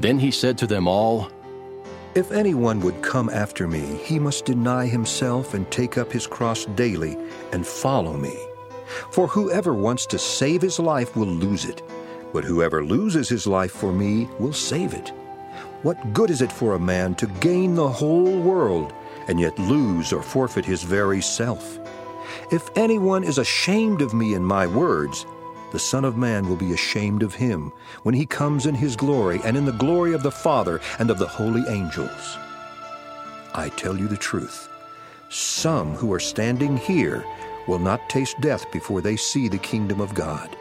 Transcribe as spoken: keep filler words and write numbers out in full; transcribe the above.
Then he said to them all, If anyone would come after me, he must deny himself and take up his cross daily and follow me. For whoever wants to save his life will lose it, but whoever loses his life for me will save it. What good is it for a man to gain the whole world and yet lose or forfeit his very self? If anyone is ashamed of me and my words, the Son of Man will be ashamed of him when he comes in his glory and in the glory of the Father and of the holy angels. I tell you the truth, some who are standing here will not taste death before they see the kingdom of God.